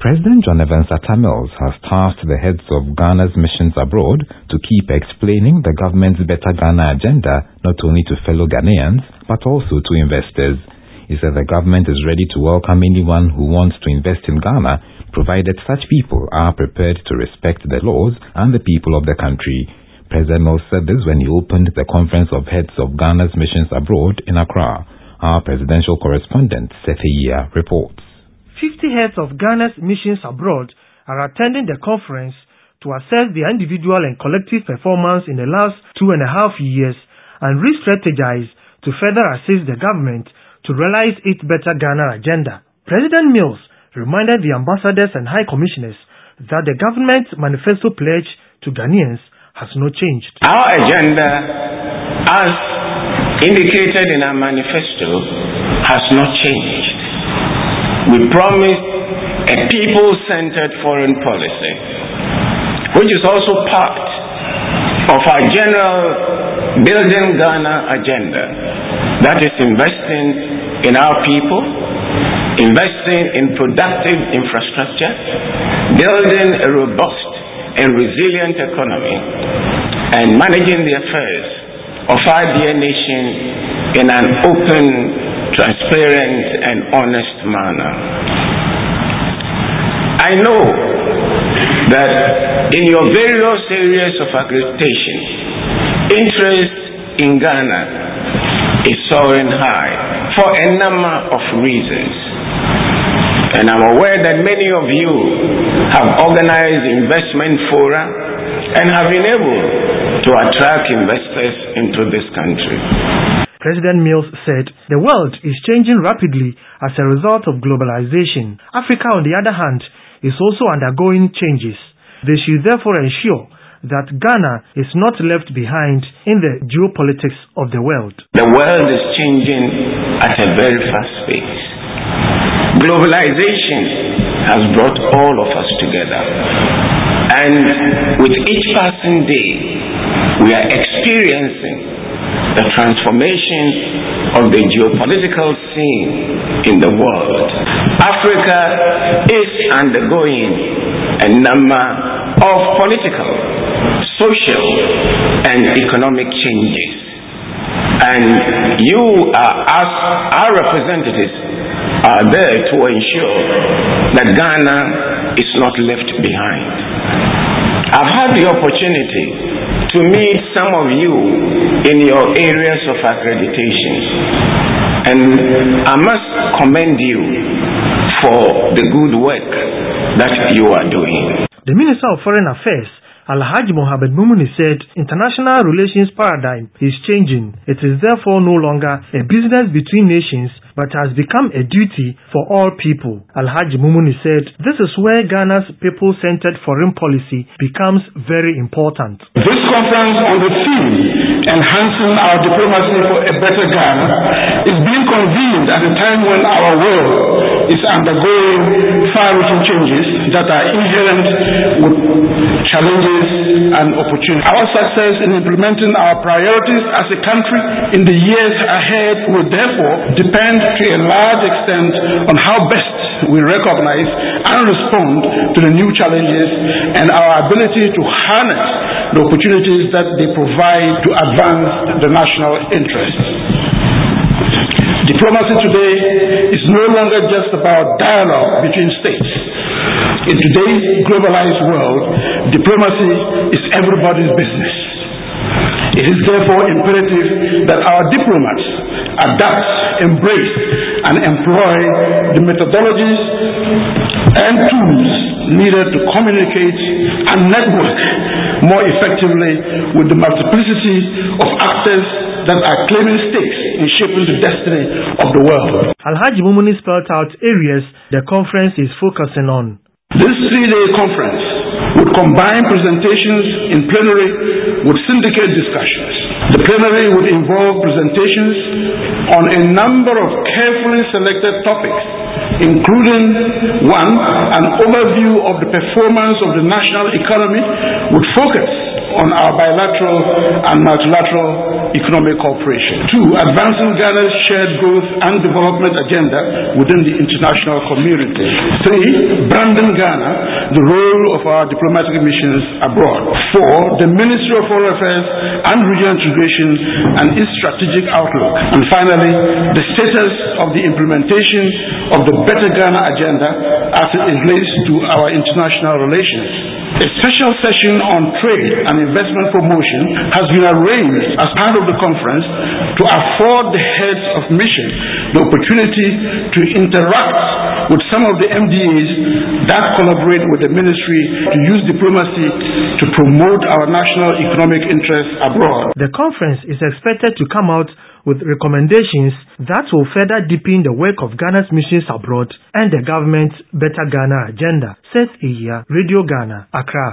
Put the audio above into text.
President John Evans Atta Mills has tasked the heads of Ghana's missions abroad to keep explaining the government's Better Ghana agenda not only to fellow Ghanaians but also to investors. He said the government is ready to welcome anyone who wants to invest in Ghana, provided such people are prepared to respect the laws and the people of the country. President Mills said this when he opened the Conference of Heads of Ghana's Missions Abroad in Accra. Our presidential correspondent, Sethia, reports. 50 heads of Ghana's missions abroad are attending the conference to assess their individual and collective performance in the last 2.5 years and re-strategize to further assist the government to realize its Better Ghana agenda. President Mills reminded the ambassadors and high commissioners that the government manifesto pledge to Ghanaians has not changed. Our agenda, as indicated in our manifesto, has not changed. We promise a people-centered foreign policy, which is also part of our general Building Ghana agenda. That is investing in our people, investing in productive infrastructure, building a robust and resilient economy, and managing the affairs of our dear nation in an open, transparent and honest manner. I know that in your various areas of accreditation, interest in Ghana is soaring high for a number of reasons. And I'm aware that many of you have organized investment fora and have been able to attract investors into this country. President Mills said the world is changing rapidly as a result of globalization. Africa, on the other hand, is also undergoing changes. They should therefore ensure that Ghana is not left behind in the geopolitics of the world. The world is changing at a very fast pace. Globalization has brought all of us together. And with each passing day, we are experiencing the transformation of the geopolitical scene in the world. Africa is undergoing a number of political, social, and economic changes. And you as our representatives are there to ensure that Ghana is not left behind. I've had the opportunity to meet some of you in your areas of accreditation, and I must commend you for the good work that you are doing. The Minister of Foreign Affairs, Alhaji Mohamed Mumuni, said international relations paradigm is changing. It is therefore no longer a business between nations, but has become a duty for all people. Alhaji Mumuni said this is where Ghana's people-centered foreign policy becomes very important. This conference on the theme, Enhancing Our Diplomacy for a Better Ghana, is being convened at a time when our world is undergoing far-reaching changes that are inherent with challenges and opportunities. Our success in implementing our priorities as a country in the years ahead will therefore depend to a large extent on how best we recognize and respond to the new challenges and our ability to harness the opportunities that they provide to advance the national interest. Diplomacy today is no longer just about dialogue between states. In today's globalized world, diplomacy is everybody's business. It is therefore imperative that our diplomats adapt, embrace, and employ the methodologies and tools needed to communicate and network more effectively with the multiplicity of actors that are claiming stakes in shaping the destiny of the world. Alhaji Mumuni spelled out areas the conference is focusing on. This 3-day conference would combine presentations in plenary with syndicate discussions. The plenary would involve presentations on a number of carefully selected topics, including an overview of the performance of the national economy with focus on our bilateral and multilateral economic cooperation. 2. Advancing Ghana's shared growth and development agenda within the international community. 3. Branding Ghana, the role of our diplomatic missions abroad. 4. The Ministry of Foreign Affairs and Regional Integration and its strategic outlook. And finally, the status of the implementation of the Better Ghana agenda as it relates to our international relations. A special session on trade and investment promotion has been arranged as part of the conference to afford the heads of mission the opportunity to interact with some of the MDAs that collaborate with the ministry to use diplomacy to promote our national economic interests abroad. The conference is expected to come out with recommendations that will further deepen the work of Ghana's missions abroad and the government's Better Ghana agenda, says Iya, Radio Ghana, Accra.